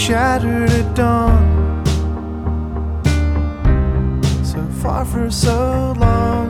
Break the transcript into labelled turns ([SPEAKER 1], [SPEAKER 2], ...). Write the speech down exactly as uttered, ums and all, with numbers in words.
[SPEAKER 1] shattered at dawn. So far for so long.